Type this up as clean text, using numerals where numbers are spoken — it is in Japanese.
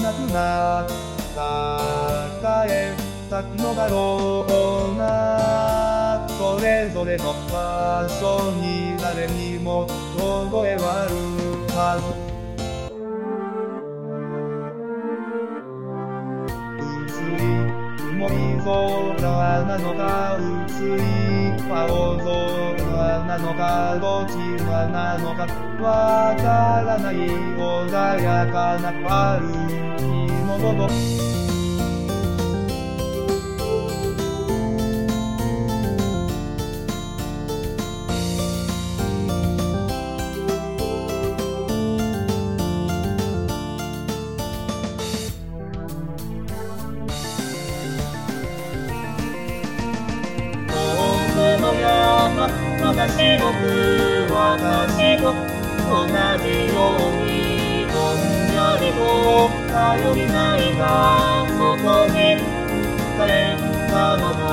なくなった帰ったのだろうな。それぞれの場所に誰にも覚えはあるはず。薄い曇り空なのか薄い青空なのかどちらなのかわからない穏やかな春日の午後。私と同じようにぼんやりと頼りないがそこに帰ったのだ。